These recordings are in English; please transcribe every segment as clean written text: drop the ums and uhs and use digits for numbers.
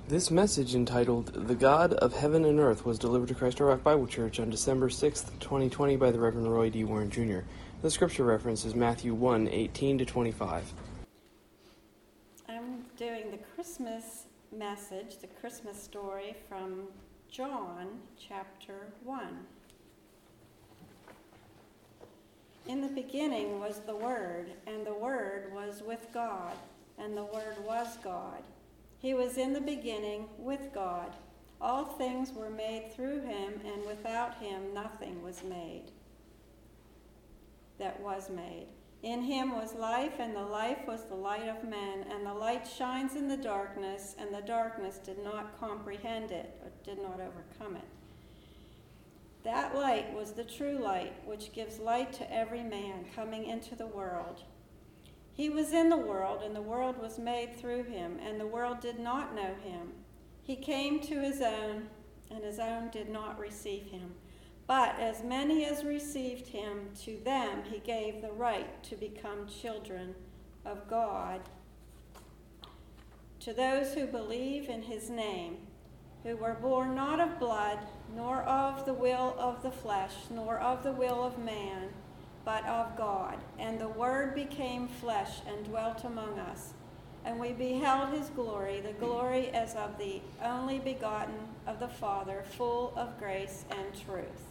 This message, entitled "The God of Heaven and Earth," was delivered to Christ Our Rock Bible Church on December 6th, 2020 by the Reverend Roy D. Warren, Jr. The scripture reference is Matthew 1:18-25. I'm doing the Christmas message, the Christmas story from John chapter 1. In the beginning was the Word, and the Word was with God, and the Word was God. He was in the beginning with God. All things were made through him, and without him nothing was made that was made. In him was life, and the life was the light of men, and the light shines in the darkness, and the darkness did not comprehend it, or did not overcome it. That light was the true light, which gives light to every man coming into the world. He was in the world, and the world was made through him, and the world did not know him. He came to his own, and his own did not receive him. But as many as received him, to them he gave the right to become children of God, to those who believe in his name, who were born not of blood, nor of the will of the flesh, nor of the will of man, but of God. And the Word became flesh and dwelt among us. And we beheld his glory, the glory as of the only begotten of the Father, full of grace and truth.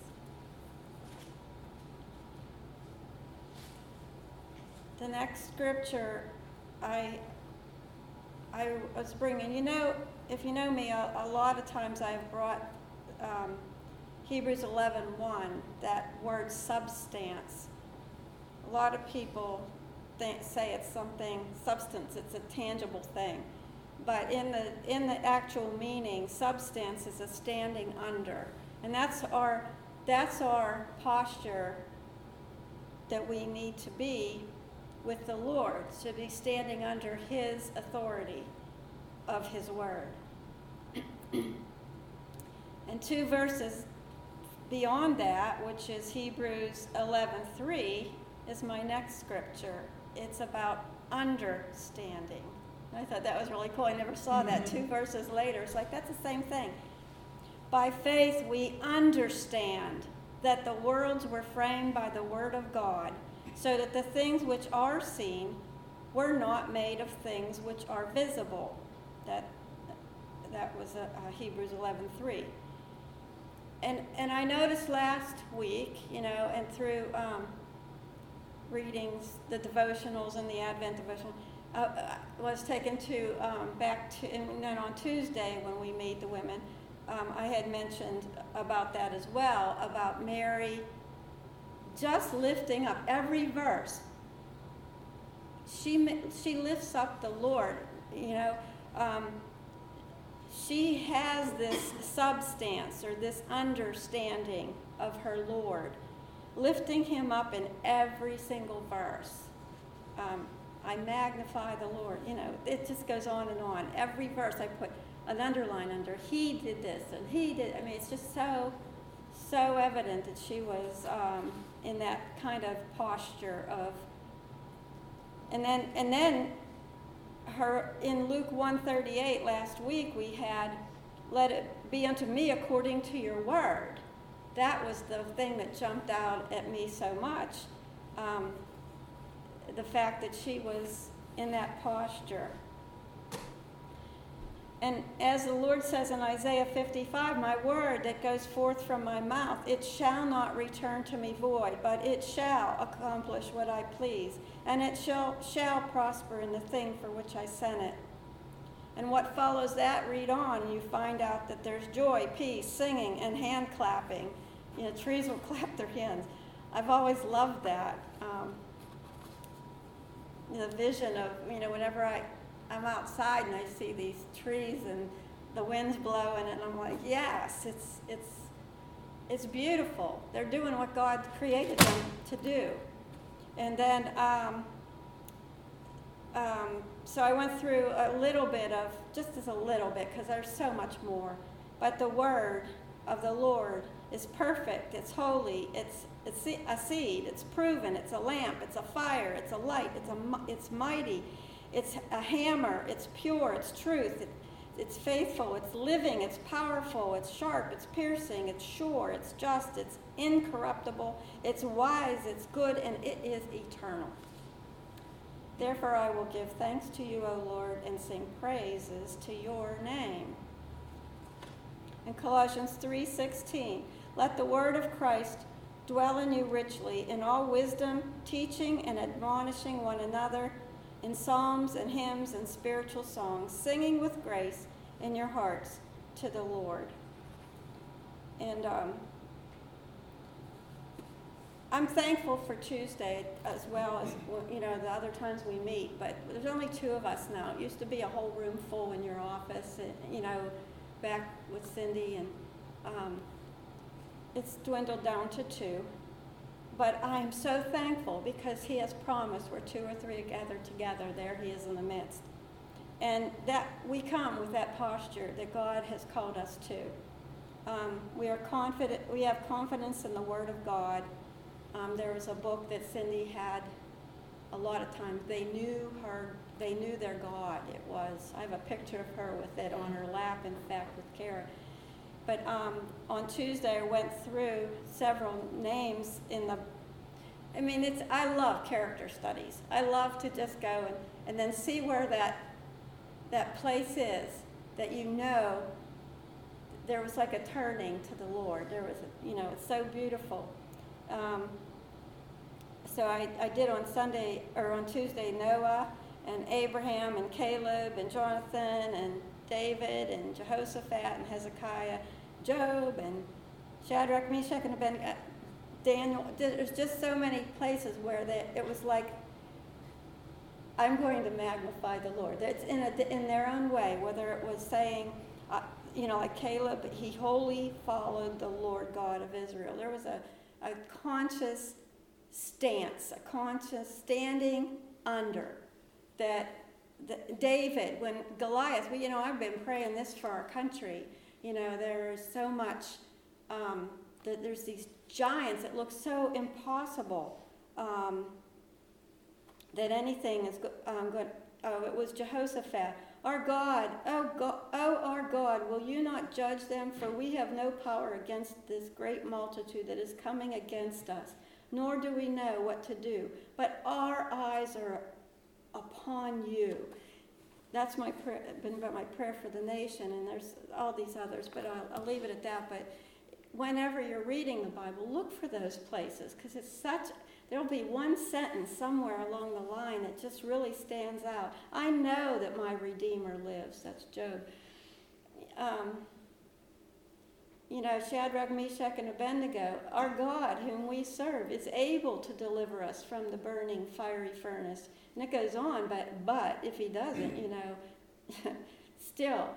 The next scripture I was bringing, if you know me, a lot of times I've brought Hebrews 11:1, that word substance. A lot of people say it's something, substance, it's a tangible thing. But in the actual meaning, substance is a standing under. And that's our posture that we need to be with the Lord, to be standing under his authority of his word. And two verses beyond that, which is Hebrews 11:3, is my next scripture. It's about understanding. I thought that was really cool. I never saw that. Two verses later, it's like, that's the same thing. By faith we understand that the worlds were framed by the word of God, so that the things which are seen were not made of things which are visible. That was Hebrews 11:3. And I noticed last week, and through readings, the devotionals and the Advent devotional, was taken to back to, and then on Tuesday when we meet the women, I had mentioned about that as well, about Mary just lifting up every verse. She lifts up the Lord, she has this substance or this understanding of her Lord, lifting him up in every single verse. I magnify the Lord. It just goes on and on. Every verse I put an underline under. He did this and he did. It's just so evident that she was in that kind of posture of. And then her in Luke 1:38 last week we had, "Let it be unto me according to your word." That was the thing that jumped out at me so much. The fact that she was in that posture. And as the Lord says in Isaiah 55, "My word that goes forth from my mouth, it shall not return to me void, but it shall accomplish what I please, and it shall prosper in the thing for which I sent it." And what follows that, read on, you find out that there's joy, peace, singing, and hand clapping. Trees will clap their hands. I've always loved that. The vision of, whenever I'm outside and I see these trees and the wind's blowing, and I'm like, yes, it's beautiful. They're doing what God created them to do. And then, so I went through a little bit of, just as a little bit, because there's so much more. But the word of the Lord is perfect, it's holy, it's a seed, it's proven, it's a lamp, it's a fire, it's a light, it's mighty, it's a hammer, it's pure, it's truth. It's faithful, it's living, it's powerful, it's sharp, it's piercing, it's sure, it's just, it's incorruptible, it's wise, it's good, and it is eternal. Therefore I will give thanks to you, O Lord, and sing praises to your name. In Colossians 3:16, let the word of Christ dwell in you richly, in all wisdom, teaching and admonishing one another in psalms and hymns and spiritual songs, singing with grace in your hearts to the Lord. And I'm thankful for Tuesday as well as, the other times we meet, but there's only 2 of us now. It used to be a whole room full in your office, back with Cindy, and it's dwindled down to 2. But I'm so thankful because he has promised where 2 or 3 are gathered together, there he is in the midst. And that we come with that posture that God has called us to. We are confident. We have confidence in the Word of God. There was a book that Cindy had. A lot of times they knew their God. I have a picture of her with it on her lap, in fact, with Kara. But on Tuesday, I went through several names I love character studies. I love to just go and then see where that place is that there was like a turning to the Lord. There was, it's so beautiful. So I did on Tuesday, Noah and Abraham and Caleb and Jonathan and David and Jehoshaphat and Hezekiah, Job and Shadrach, Meshach, and Abednego, Daniel. There's just so many places where it was like, I'm going to magnify the Lord. It's in their own way, whether it was saying, like Caleb, he wholly followed the Lord God of Israel. There was a conscious stance, a conscious standing under that. David, when Goliath, I've been praying this for our country. There's so much, there's these giants that look so impossible that anything is good. It was Jehoshaphat. Our God, our God, will you not judge them? For we have no power against this great multitude that is coming against us, nor do we know what to do. But our eyes are upon you. That's my prayer, been my prayer for the nation, and there's all these others, but I'll leave it at that. But whenever you're reading the Bible, look for those places, because there'll be one sentence somewhere along the line that just really stands out. I know that my Redeemer lives. That's Job. Shadrach, Meshach, and Abednego, our God, whom we serve, is able to deliver us from the burning fiery furnace. And it goes on, but if he doesn't, still,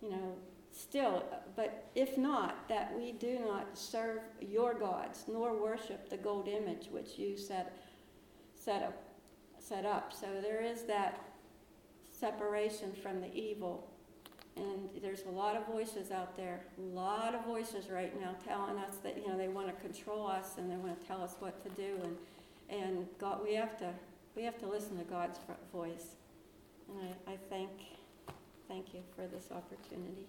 but if not, that we do not serve your gods, nor worship the gold image which you set up. So there is that separation from the evil. And there's a lot of voices out there, a lot of voices right now telling us that, they want to control us and they want to tell us what to do. And God, we have to listen to God's voice. And I thank you for this opportunity.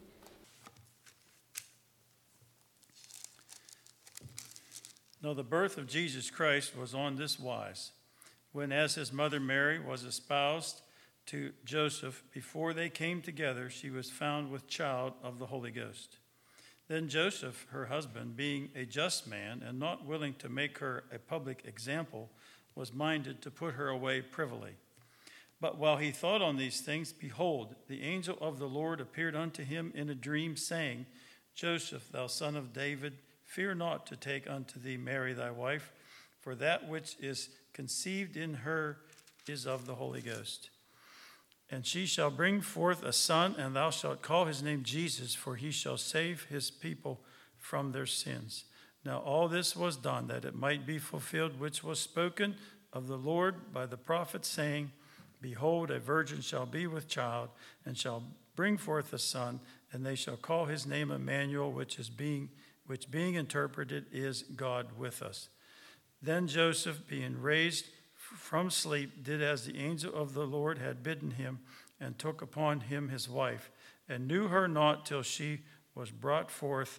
Now the birth of Jesus Christ was on this wise, when as his mother Mary was espoused to Joseph, before they came together, she was found with child of the Holy Ghost. Then Joseph, her husband, being a just man and not willing to make her a public example, was minded to put her away privily. But while he thought on these things, behold, the angel of the Lord appeared unto him in a dream, saying, Joseph, thou son of David, fear not to take unto thee Mary thy wife, for that which is conceived in her is of the Holy Ghost. And she shall bring forth a son, and thou shalt call his name Jesus, for he shall save his people from their sins. Now all this was done, that it might be fulfilled, which was spoken of the Lord by the prophet, saying, Behold, a virgin shall be with child, and shall bring forth a son, and they shall call his name Emmanuel, which being interpreted is God with us. Then Joseph, being raised from sleep, did as the angel of the Lord had bidden him, and took upon him his wife, and knew her not till she had brought forth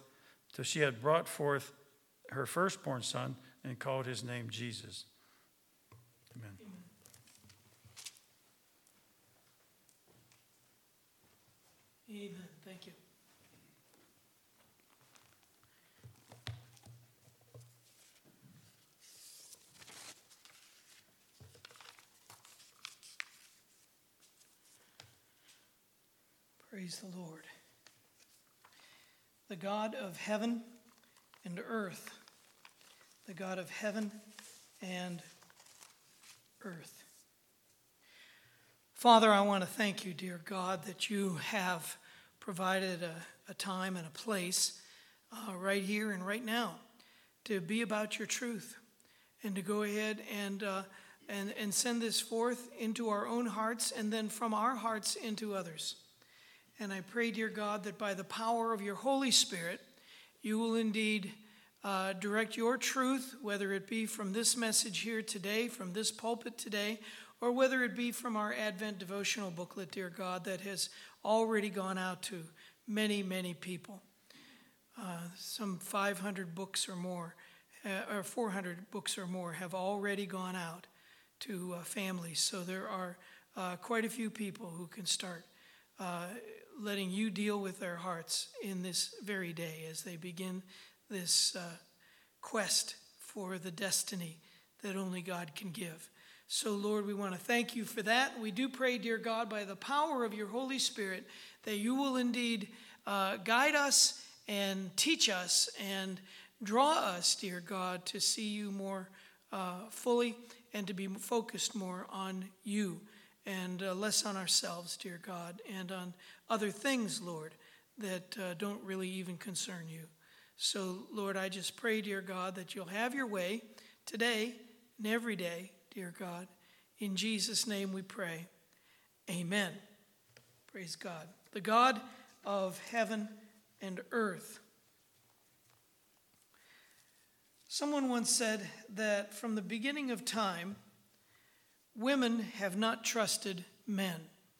her firstborn son, and called his name Jesus. Amen. Amen. Thank you. Praise the Lord. The God of heaven and earth. The God of heaven and earth. Father, I want to thank you, dear God, that you have provided a time and a place right here and right now to be about your truth and to go ahead and send this forth into our own hearts and then from our hearts into others. And I pray, dear God, that by the power of your Holy Spirit, you will indeed direct your truth, whether it be from this message here today, from this pulpit today, or whether it be from our Advent devotional booklet, dear God, that has already gone out to many, many people. Some 500 books or more, or 400 books or more have already gone out to families. So there are quite a few people who can start letting you deal with their hearts in this very day as they begin this quest for the destiny that only God can give. So, Lord, we want to thank you for that. We do pray, dear God, by the power of your Holy Spirit, that you will indeed guide us and teach us and draw us, dear God, to see you more fully and to be focused more on you and less on ourselves, dear God, and on other things, Lord, that don't really even concern you. So, Lord, I just pray, dear God, that you'll have your way today and every day, dear God. In Jesus' name we pray. Amen. Praise God. The God of heaven and earth. Someone once said that from the beginning of time, women have not trusted men.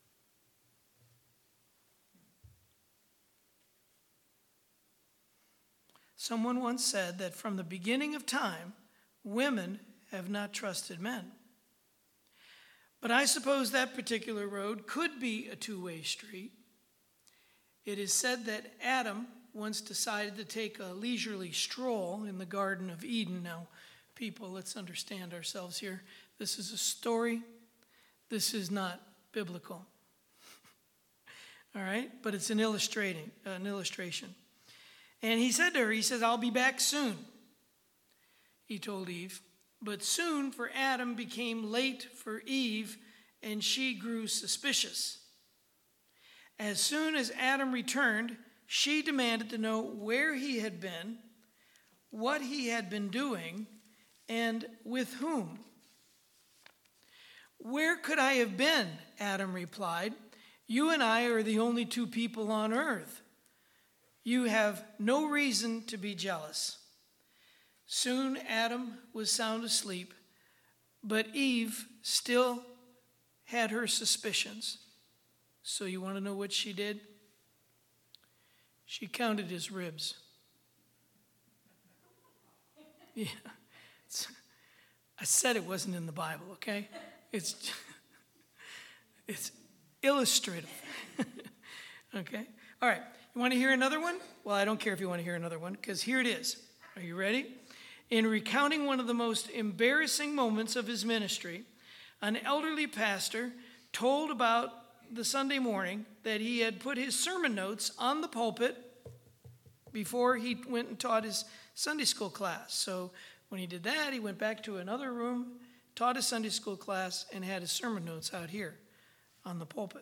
Someone once said that from the beginning of time, women have not trusted men. But I suppose that particular road could be a two-way street. It is said that Adam once decided to take a leisurely stroll in the Garden of Eden. Now, people, let's understand ourselves here. This is a story. This is not biblical. All right? But it's an illustration. And he said to her, he says, I'll be back soon, he told Eve. But soon for Adam became late for Eve, and she grew suspicious. As soon as Adam returned, she demanded to know where he had been, what he had been doing, and with whom. Where could I have been? Adam replied. You and I are the only two people on earth. You have no reason to be jealous. Soon Adam was sound asleep, but Eve still had her suspicions. So you want to know what she did? She counted his ribs. Yeah. I said it wasn't in the Bible, okay? It's illustrative. Okay? All right. You want to hear another one? Well, I don't care if you want to hear another one, because here it is. Are you ready? In recounting one of the most embarrassing moments of his ministry, an elderly pastor told about the Sunday morning that he had put his sermon notes on the pulpit before he went and taught his Sunday school class. So when he did that, he went back to another room, taught his Sunday school class, and had his sermon notes out here on the pulpit.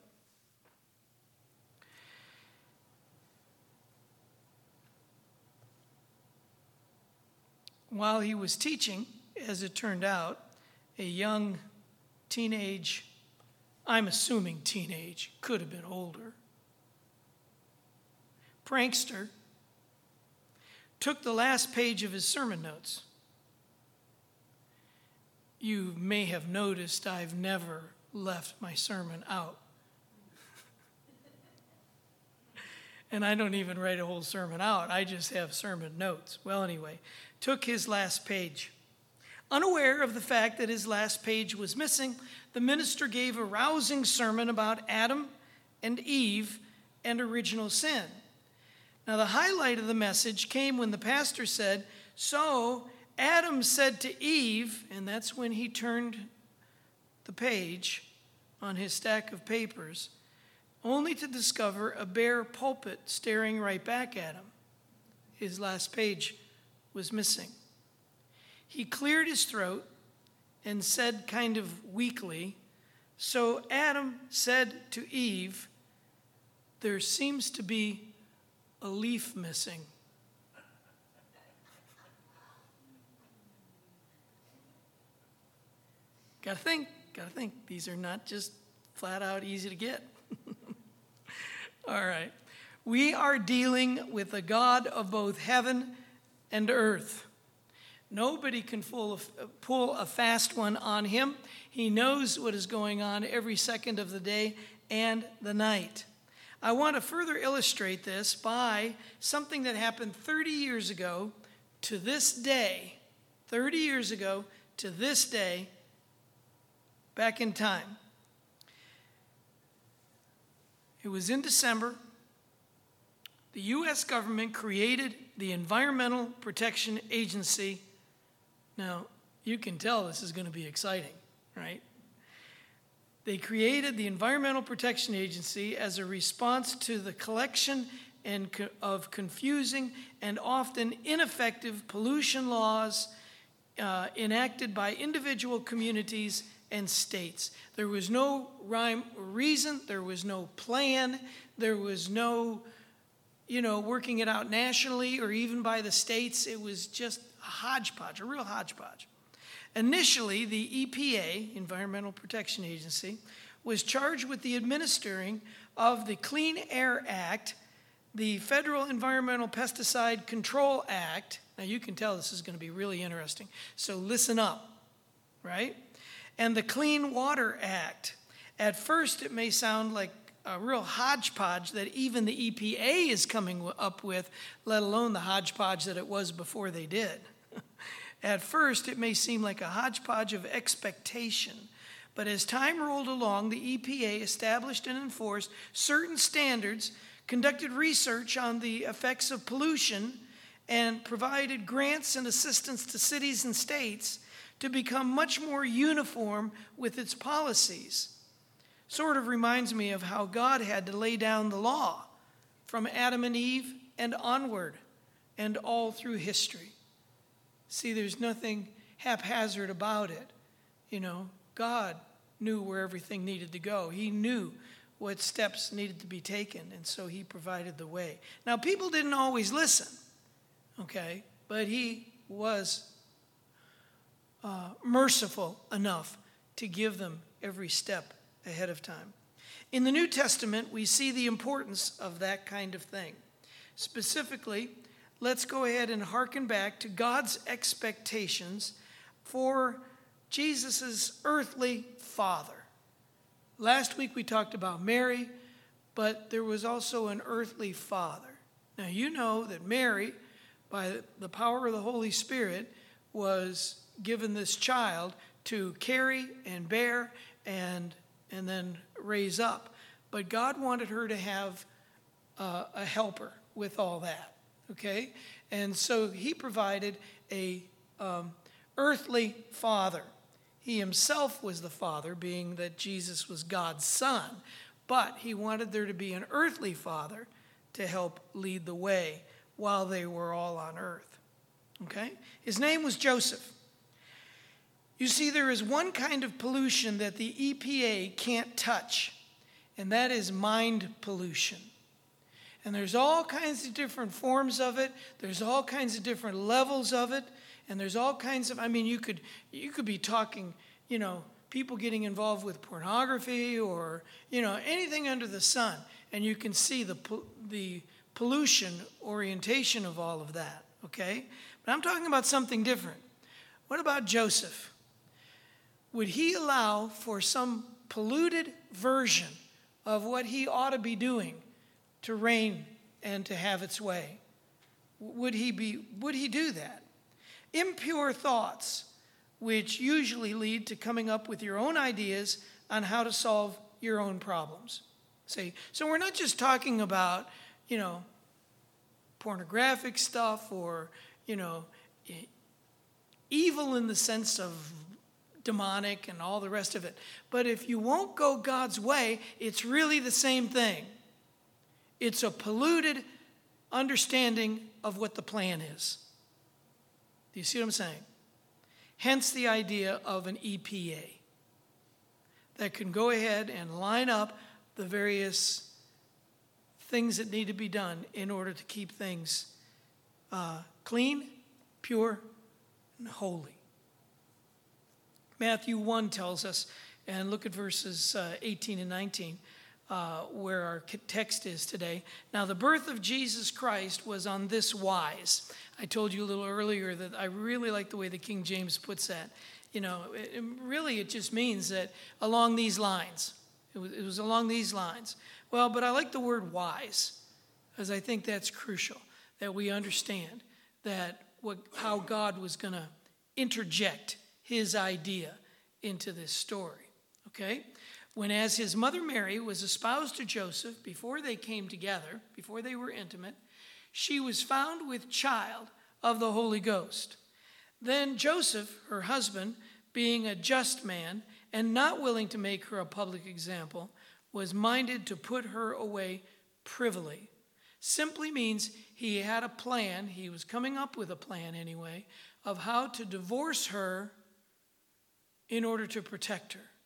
While he was teaching, as it turned out, a young teenage, I'm assuming teenage, could have been older, prankster took the last page of his sermon notes. You may have noticed I've never left my sermon out. And I don't even write a whole sermon out. I just have sermon notes. Well, anyway, took his last page. Unaware of the fact that his last page was missing, the minister gave a rousing sermon about Adam and Eve and original sin. Now, the highlight of the message came when the pastor said, "So Adam said to Eve," and that's when he turned the page on his stack of papers, only to discover a bare pulpit staring right back at him. His last page was missing. He cleared his throat and said kind of weakly, "So Adam said to Eve, there seems to be a leaf missing." Gotta think. These are not just flat out easy to get. All right. We are dealing with the God of both heaven and earth. Nobody can pull a fast one on him. He knows what is going on every second of the day and the night. I want to further illustrate this by something that happened 30 years ago to this day. 30 years ago to this day, back in time. It was in December. The U.S. government created the Environmental Protection Agency. Now, you can tell this is going to be exciting, right? They created the Environmental Protection Agency as a response to the collection of confusing and often ineffective pollution laws enacted by individual communities and states. There was no rhyme or reason. There was no plan. There was no, working it out nationally or even by the states. It was just a hodgepodge, a real hodgepodge. Initially, the EPA, Environmental Protection Agency, was charged with the administering of the Clean Air Act, the Federal Environmental Pesticide Control Act. Now, you can tell this is going to be really interesting, so listen up, right? And the Clean Water Act. At first, it may sound like a real hodgepodge that even the EPA is coming up with, let alone the hodgepodge that it was before they did. At first, it may seem like a hodgepodge of expectation, but as time rolled along, the EPA established and enforced certain standards, conducted research on the effects of pollution, and provided grants and assistance to cities and states to become much more uniform with its policies. Sort of reminds me of how God had to lay down the law from Adam and Eve and onward and all through history. See, there's nothing haphazard about it. God knew where everything needed to go. He knew what steps needed to be taken, and so he provided the way. Now, people didn't always listen, okay? But he was merciful enough to give them every step ahead of time. In the New Testament, we see the importance of that kind of thing. Specifically, let's go ahead and hearken back to God's expectations for Jesus' earthly father. Last week we talked about Mary, but there was also an earthly father. Now you know that Mary, by the power of the Holy Spirit, was given this child to carry and bear and then raise up. But God wanted her to have a helper with all that. Okay, and so he provided a earthly father. He himself was the father, being that Jesus was God's son, but he wanted there to be an earthly father to help lead the way while they were all on earth. Okay, his name was Joseph. You see, there is one kind of pollution that the EPA can't touch, and that is mind pollution. And there's all kinds of different forms of it. There's all kinds of different levels of it. And there's all kinds of, you could be talking, people getting involved with pornography or, anything under the sun. And you can see the pollution orientation of all of that, okay? But I'm talking about something different. What about Joseph? Would he allow for some polluted version of what he ought to be doing to reign and to have its way? Would he do that? Impure thoughts, which usually lead to coming up with your own ideas on how to solve your own problems. See, so we're not just talking about, pornographic stuff or, evil in the sense of demonic and all the rest of it. But if you won't go God's way, it's really the same thing. It's a polluted understanding of what the plan is. Do you see what I'm saying? Hence the idea of an EPA that can go ahead and line up the various things that need to be done in order to keep things clean, pure, and holy. Matthew 1 tells us, and look at verses 18 and 19, where our text is today. Now, the birth of Jesus Christ was on this wise. I told you a little earlier that I really like the way the King James puts that. It just means that along these lines. It was along these lines. Well, but I like the word wise, because I think that's crucial, that we understand that how God was going to interject his idea into this story. Okay? When as his mother Mary was espoused to Joseph, before they came together, before they were intimate, she was found with child of the Holy Ghost. Then Joseph, her husband, being a just man and not willing to make her a public example, was minded to put her away privily. Simply means he had a plan, he was coming up with a plan anyway, of how to divorce her in order to protect her.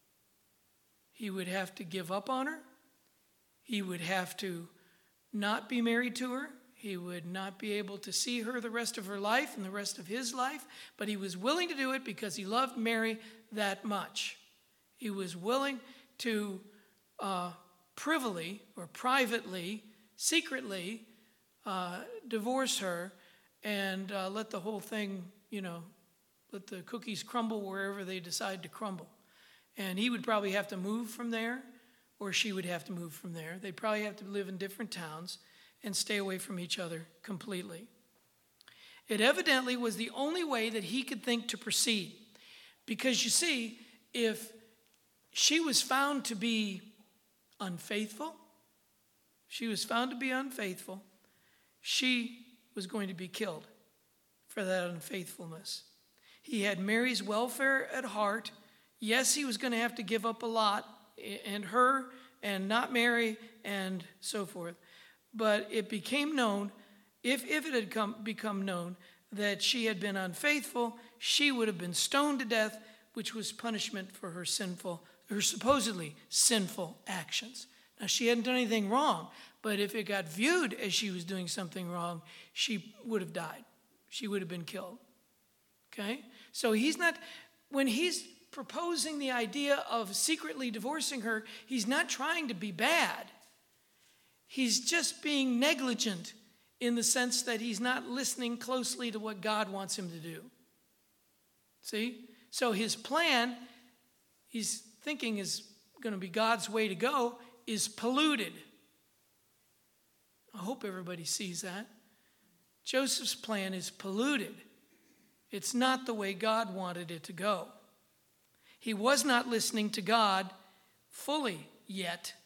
He would have to give up on her. He would have to not be married to her. He would not be able to see her the rest of her life and the rest of his life, but he was willing to do it because he loved Mary that much. He was willing to privily or privately, secretly divorce her and let the whole thing, let the cookies crumble wherever they decide to crumble. And he would probably have to move from there, or she would have to move from there. They'd probably have to live in different towns and stay away from each other completely. It evidently was the only way that he could think to proceed. Because you see, if she was found to be unfaithful, she was going to be killed for that unfaithfulness. He had Mary's welfare at heart. Yes, he was going to have to give up a lot, and her, and not Mary, and so forth. But it became known, if it had become known that she had been unfaithful, she would have been stoned to death, which was punishment for her supposedly sinful actions. Now, she hadn't done anything wrong, but if it got viewed as she was doing something wrong, she would have died. She would have been killed. Okay? So when he's proposing the idea of secretly divorcing her, he's not trying to be bad. He's just being negligent in the sense that he's not listening closely to what God wants him to do. See? So his plan, he's thinking is going to be God's way to go, is polluted. I hope everybody sees that. Joseph's plan is polluted. It's not the way God wanted it to go. He was not listening to God fully yet.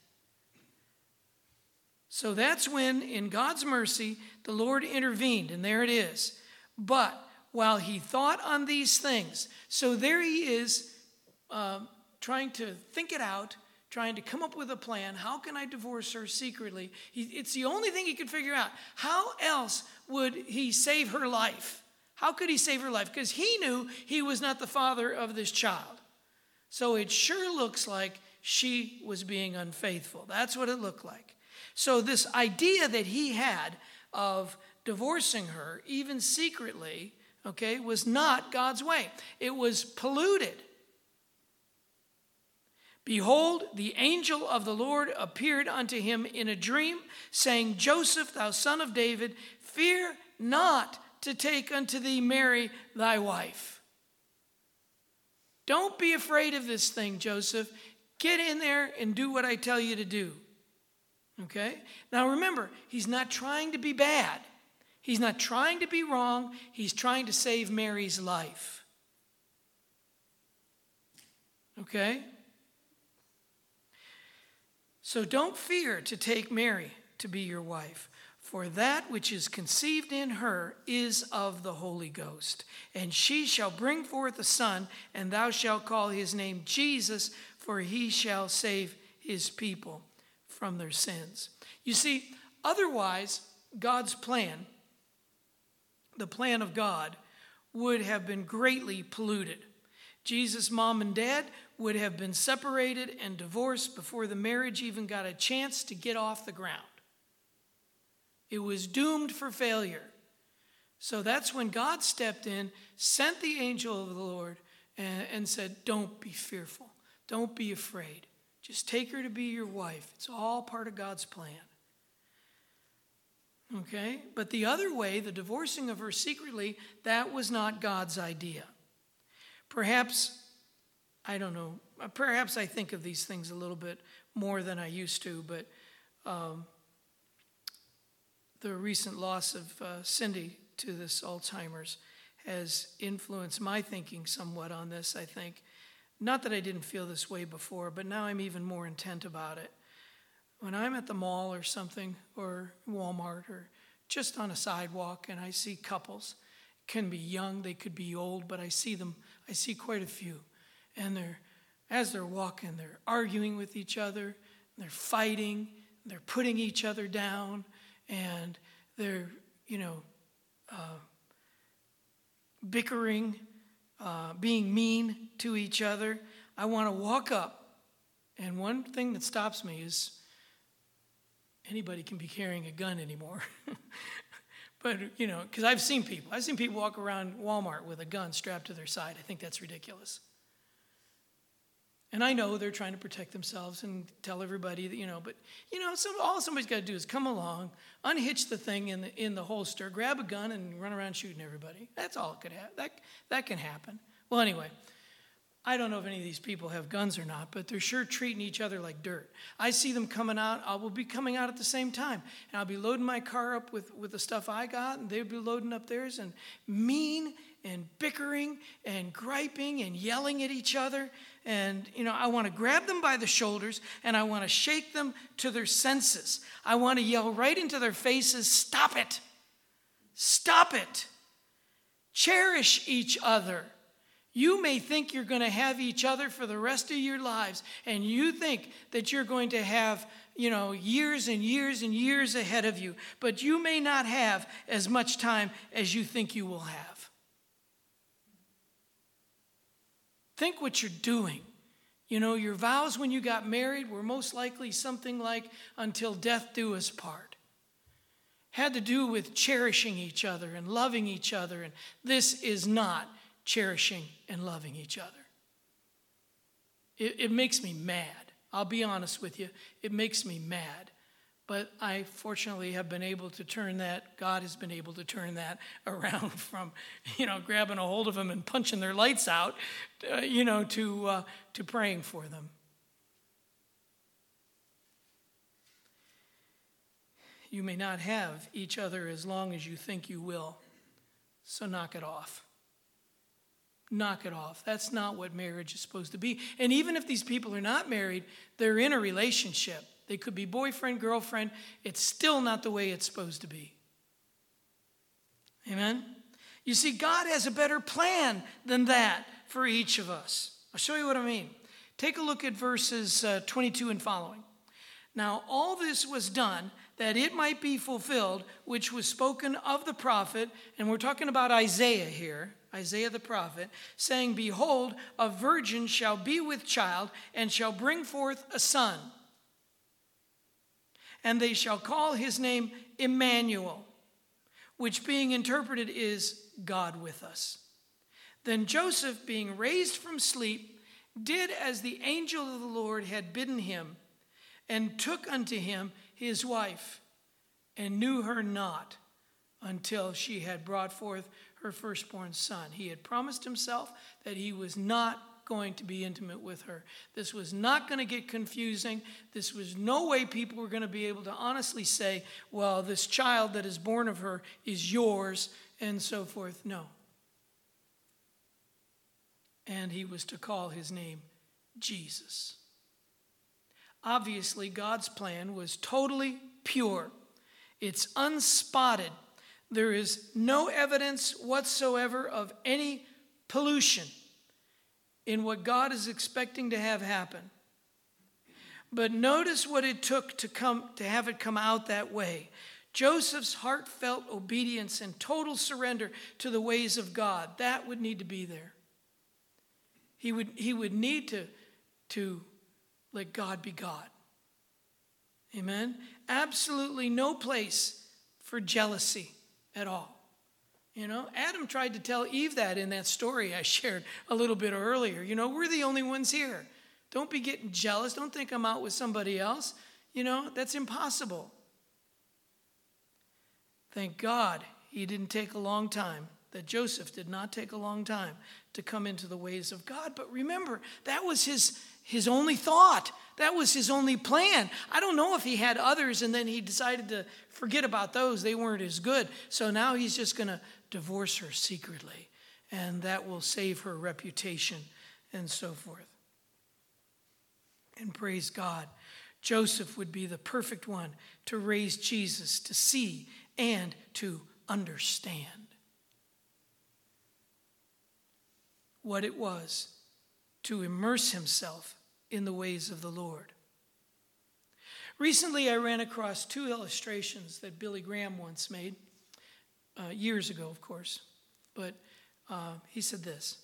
So that's when, in God's mercy, the Lord intervened, and there it is. But while he thought on these things, so there he is trying to think it out, trying to come up with a plan. How can I divorce her secretly? It's the only thing he could figure out. How else would he save her life? How could he save her life? Because he knew he was not the father of this child. So it sure looks like she was being unfaithful. That's what it looked like. So this idea that he had of divorcing her, even secretly, was not God's way. It was polluted. Behold, the angel of the Lord appeared unto him in a dream, saying, Joseph, thou son of David, fear not to take unto thee Mary thy wife. Don't be afraid of this thing, Joseph. Get in there and do what I tell you to do. Okay? Now remember, he's not trying to be bad. He's not trying to be wrong. He's trying to save Mary's life. Okay? So don't fear to take Mary to be your wife, for that which is conceived in her is of the Holy Ghost. And she shall bring forth a son, and thou shalt call his name Jesus, for he shall save his people from their sins. You see, otherwise, God's plan, the plan of God, would have been greatly polluted. Jesus' mom and dad would have been separated and divorced before the marriage even got a chance to get off the ground. It was doomed for failure. So that's when God stepped in, sent the angel of the Lord, and said, don't be fearful. Don't be afraid. Just take her to be your wife. It's all part of God's plan. Okay? But the other way, the divorcing of her secretly, that was not God's idea. Perhaps, I don't know, perhaps I think of these things a little bit more than I used to, but the recent loss of Cindy to this Alzheimer's has influenced my thinking somewhat on this, I think. Not that I didn't feel this way before, but now I'm even more intent about it. When I'm at the mall or something, or Walmart, or just on a sidewalk, and I see couples, can be young, they could be old, but I see quite a few. And as they're walking, they're arguing with each other, they're fighting, they're putting each other down, and they're, bickering, being mean to each other. I want to walk up, and one thing that stops me is anybody can be carrying a gun anymore. But, because I've seen people walk around Walmart with a gun strapped to their side. I think that's ridiculous. And I know they're trying to protect themselves and tell everybody that, but, all somebody's got to do is come along, unhitch the thing in the holster, grab a gun, and run around shooting everybody. That's all it could happen. That can happen. Well, anyway, I don't know if any of these people have guns or not, but they're sure treating each other like dirt. I see them coming out. I will be coming out at the same time. And I'll be loading my car up with the stuff I got, and they'll be loading up theirs, and mean and bickering and griping and yelling at each other. And, I want to grab them by the shoulders, and I want to shake them to their senses. I want to yell right into their faces, stop it. Stop it. Cherish each other. You may think you're going to have each other for the rest of your lives, and you think that you're going to have, years and years and years ahead of you, but you may not have as much time as you think you will have. Think what you're doing. Your vows when you got married were most likely something like, until death do us part. Had to do with cherishing each other and loving each other, and this is not cherishing and loving each other. It makes me mad. I'll be honest with you. It makes me mad. But I fortunately have been able to turn that, God has been able to turn that around from, grabbing a hold of them and punching their lights out, to praying for them. You may not have each other as long as you think you will, so knock it off. Knock it off. That's not what marriage is supposed to be. And even if these people are not married, they're in a relationship. They could be boyfriend, girlfriend. It's still not the way it's supposed to be. Amen? You see, God has a better plan than that for each of us. I'll show you what I mean. Take a look at verses 22 and following. Now, all this was done that it might be fulfilled, which was spoken of the prophet, and we're talking about Isaiah here, Isaiah the prophet, saying, behold, a virgin shall be with child and shall bring forth a son. And they shall call his name Emmanuel, which being interpreted is God with us. Then Joseph, being raised from sleep, did as the angel of the Lord had bidden him, and took unto him his wife, and knew her not until she had brought forth her firstborn son. He had promised himself that he was not going to be intimate with her. This was not going to get confusing. This was no way people were going to be able to honestly say, well, this child that is born of her is yours, and so forth. No. And he was to call his name Jesus. Obviously, God's plan was totally pure. It's unspotted. There is no evidence whatsoever of any pollution in what God is expecting to have happen. But notice what it took to have it come out that way. Joseph's heartfelt obedience and total surrender to the ways of God, that would need to be there. He would need to let God be God. Amen? Absolutely no place for jealousy at all. You know, Adam tried to tell Eve that in that story I shared a little bit earlier. You know, we're the only ones here. Don't be getting jealous. Don't think I'm out with somebody else. You know, that's impossible. Thank God he didn't take a long time, that Joseph did not take a long time to come into the ways of God. But remember, that was his only thought. That was his only plan. I don't know if he had others and then he decided to forget about those. They weren't as good. So now he's just going to divorce her secretly, and that will save her reputation and so forth. And praise God, Joseph would be the perfect one to raise Jesus to see and to understand what it was to immerse himself in the ways of the Lord. Recently, I ran across two illustrations that Billy Graham once made, years ago, of course, but he said this.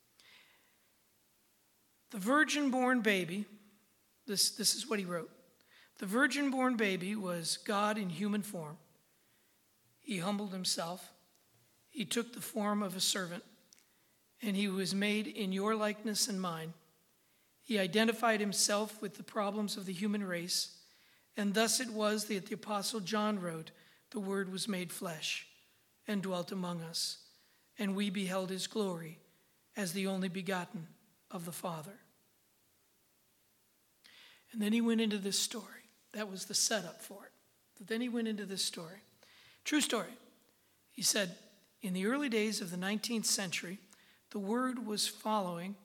The virgin-born baby, this is what he wrote. The virgin-born baby was God in human form. He humbled himself. He took the form of a servant, and he was made in your likeness and mine. He identified himself with the problems of the human race, and thus it was that the Apostle John wrote, the Word was made flesh and dwelt among us, and we beheld his glory as the only begotten of the Father. And then he went into this story. That was the setup for it. But then he went into this story. True story. He said, in the early days of the 19th century, the world was following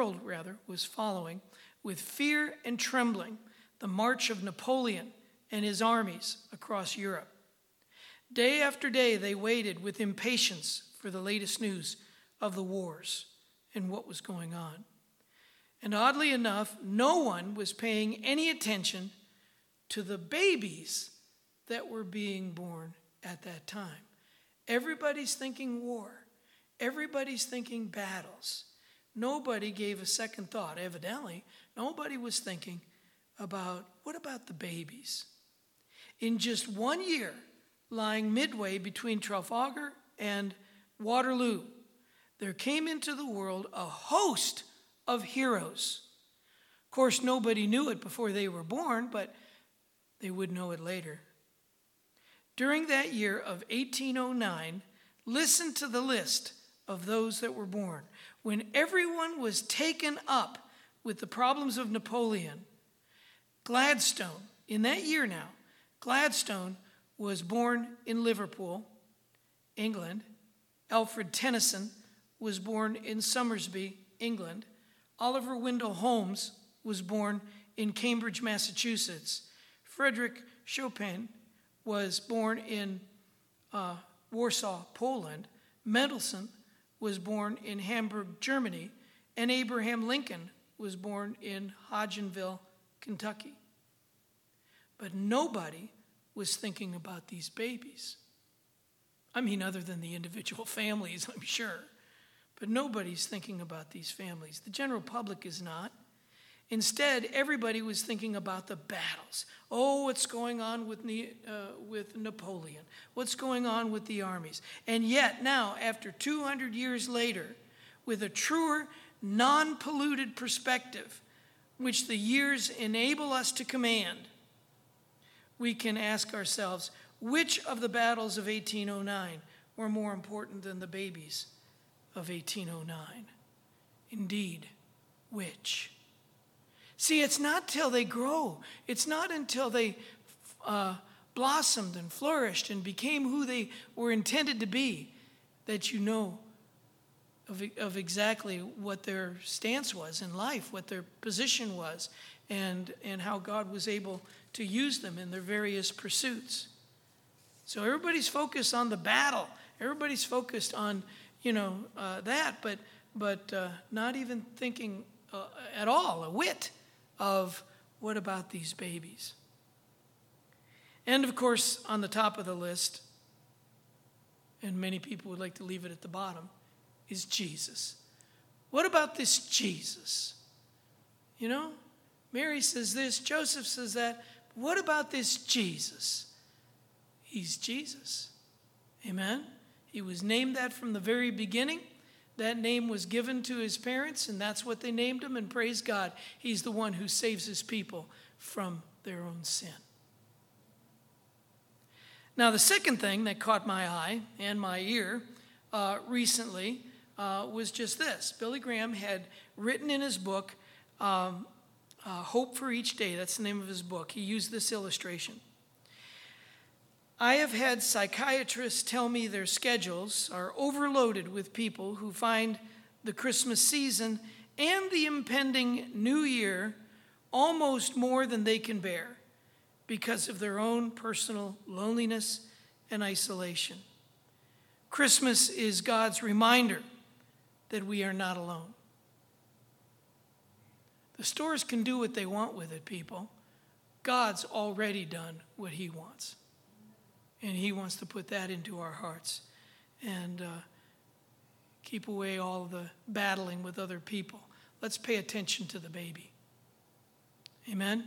with fear and trembling the march of Napoleon and his armies across Europe. Day after day, they waited with impatience for the latest news of the wars and what was going on. And oddly enough, no one was paying any attention to the babies that were being born at that time. Everybody's thinking war. Everybody's thinking battles. Nobody gave a second thought. Evidently, nobody was thinking about, what about the babies? In just 1 year, lying midway between Trafalgar and Waterloo, there came into the world a host of heroes. Of course, nobody knew it before they were born, but they would know it later. During that year of 1809, listen to the list of those that were born. When everyone was taken up with the problems of Napoleon, Gladstone, in that year now, Gladstone was born in Liverpool, England. Alfred Tennyson was born in Somersby, England. Oliver Wendell Holmes was born in Cambridge, Massachusetts. Frederick Chopin was born in Warsaw, Poland. Mendelssohn was born in Hamburg, Germany. And Abraham Lincoln was born in Hodgenville, Kentucky. But nobody was thinking about these babies. I mean, other than the individual families, I'm sure. But nobody's thinking about these families. The general public is not. Instead, everybody was thinking about the battles. Oh, what's going on with Napoleon? What's going on with the armies? And yet now, after 200 years later, with a truer, non-polluted perspective, which the years enable us to command, we can ask ourselves, which of the battles of 1809 were more important than the babies of 1809? Indeed, which? See, it's not till they grow. It's not until they blossomed and flourished and became who they were intended to be that you know of exactly what their stance was in life, what their position was, and how God was able to use them in their various pursuits. So everybody's focused on the battle. Everybody's focused on, that, but not even thinking at all, a whit, of what about these babies? And of course, on the top of the list, and many people would like to leave it at the bottom, is Jesus. What about this Jesus? Mary says this, Joseph says that. What about this Jesus? He's Jesus. Amen? He was named that from the very beginning. That name was given to his parents, and that's what they named him, and praise God, he's the one who saves his people from their own sin. Now, the second thing that caught my eye and my ear recently was just this. Billy Graham had written in his book, Hope for Each Day. That's the name of his book. He used this illustration. I have had psychiatrists tell me their schedules are overloaded with people who find the Christmas season and the impending New Year almost more than they can bear because of their own personal loneliness and isolation. Christmas is God's reminder that we are not alone. The stores can do what they want with it, people. God's already done what he wants. And he wants to put that into our hearts and keep away all the battling with other people. Let's pay attention to the baby. Amen?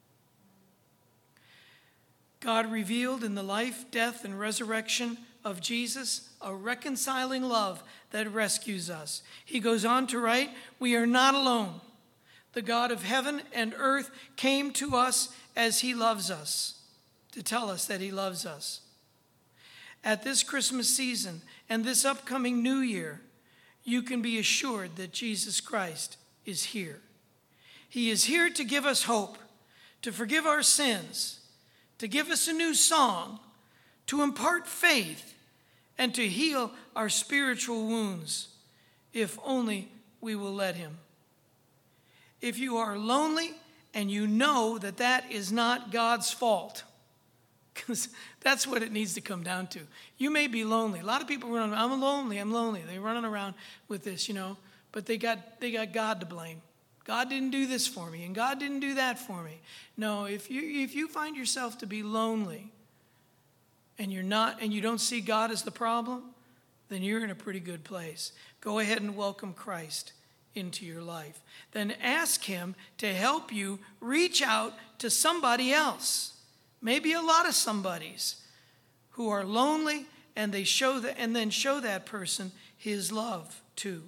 God revealed in the life, death, and resurrection of Jesus a reconciling love that rescues us. He goes on to write, we are not alone. The God of heaven and earth came to us as he loves us, to tell us that he loves us. At this Christmas season and this upcoming New Year, you can be assured that Jesus Christ is here. He is here to give us hope, to forgive our sins, to give us a new song, to impart faith, and to heal our spiritual wounds, if only we will let him. If you are lonely and you know that that is not God's fault, because that's what it needs to come down to. You may be lonely. A lot of people run, I'm lonely. They're running around with this, but they got God to blame. God didn't do this for me, and God didn't do that for me. No, if you find yourself to be lonely and you don't see God as the problem, then you're in a pretty good place. Go ahead and welcome Christ into your life. Then ask him to help you reach out to somebody else. Maybe a lot of somebodies who are lonely, and then show that person his love too.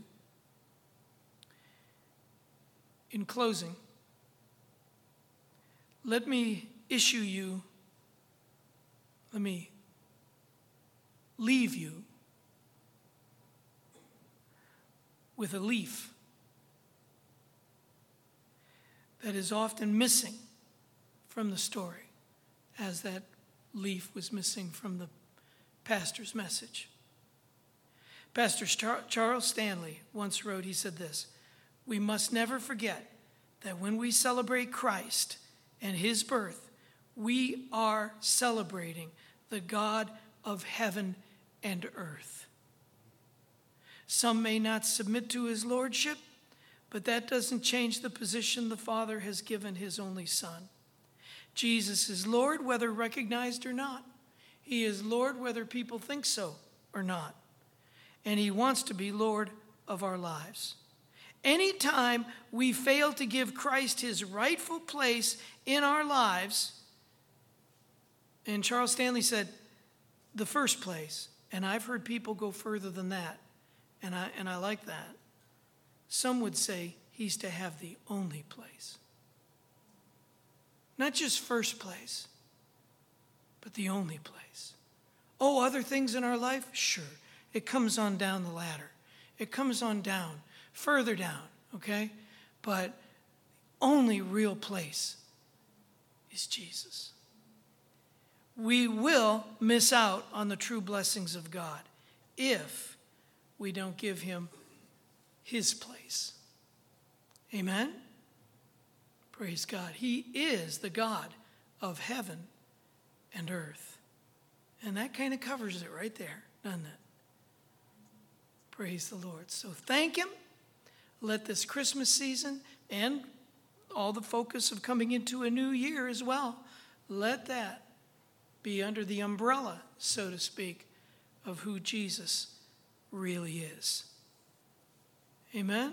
In closing, let me leave you with a leaf that is often missing from the story, as that leaf was missing from the pastor's message. Pastor Charles Stanley once wrote, he said this, we must never forget that when we celebrate Christ and his birth, we are celebrating the God of heaven and earth. Some may not submit to his lordship, but that doesn't change the position the Father has given his only Son. Jesus is Lord, whether recognized or not. He is Lord, whether people think so or not. And he wants to be Lord of our lives. Anytime we fail to give Christ his rightful place in our lives, and Charles Stanley said, the first place, and I've heard people go further than that, and I like that. Some would say he's to have the only place. Not just first place, but the only place. Oh, other things in our life? Sure. It comes on down the ladder. It comes on down, further down, okay? but only real place is Jesus. We will miss out on the true blessings of God if we don't give him his place. Amen? Praise God. He is the God of heaven and earth. And that kind of covers it right there, doesn't it? Praise the Lord. So thank him. Let this Christmas season and all the focus of coming into a new year as well, let that be under the umbrella, so to speak, of who Jesus really is. Amen?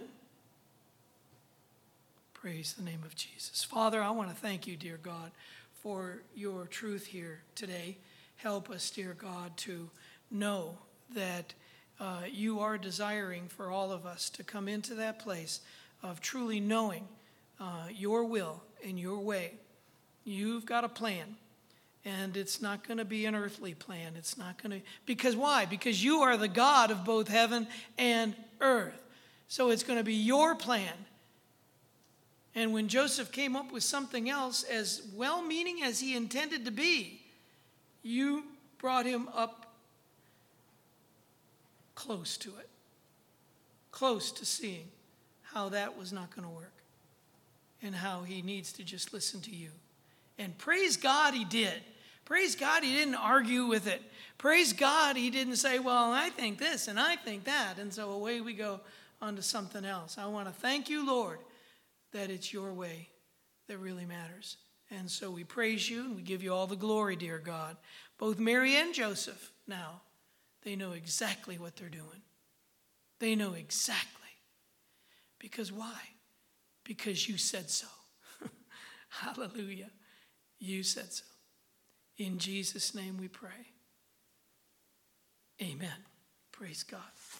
Praise the name of Jesus. Father, I want to thank you, dear God, for your truth here today. Help us, dear God, to know that you are desiring for all of us to come into that place of truly knowing your will and your way. You've got a plan, and it's not going to be an earthly plan. It's not going to, because why? Because you are the God of both heaven and earth. So it's going to be your plan. And when Joseph came up with something else, as well-meaning as he intended to be, you brought him up close to it, close to seeing how that was not going to work and how he needs to just listen to you. And praise God he did. Praise God he didn't argue with it. Praise God he didn't say, well, I think this and I think that. And so away we go on to something else. I want to thank you, Lord, that it's your way that really matters. And so we praise you and we give you all the glory, dear God. Both Mary and Joseph now, they know exactly what they're doing. They know exactly. Because why? Because you said so. Hallelujah. You said so. In Jesus' name we pray. Amen. Praise God.